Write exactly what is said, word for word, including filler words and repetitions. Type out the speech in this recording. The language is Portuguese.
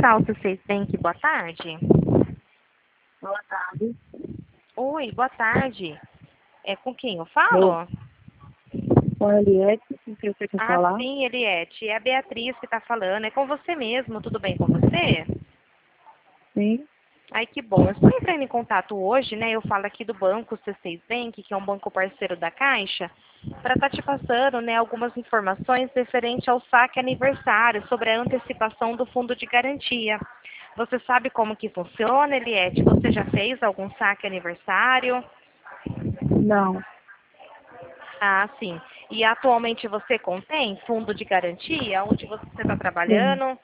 Central C seis Bank, boa tarde. Boa tarde. Oi, boa tarde. É com quem eu falo? Com a Eliette, com quem você quer Ah, falar? sim, Eliette. É a Beatriz que está falando. É com você mesmo. Tudo bem com você? Sim. Ai, que bom. Eu estou entrando em contato hoje, né? Eu falo aqui do Banco C seis Bank, que é um banco parceiro da Caixa, para estar te passando, né, algumas informações referente ao saque aniversário sobre a antecipação do fundo de garantia. Você sabe como que funciona, Eliette? Você já fez algum saque aniversário? Não. Ah, sim. E atualmente você contém fundo de garantia? Onde você está Sim. trabalhando?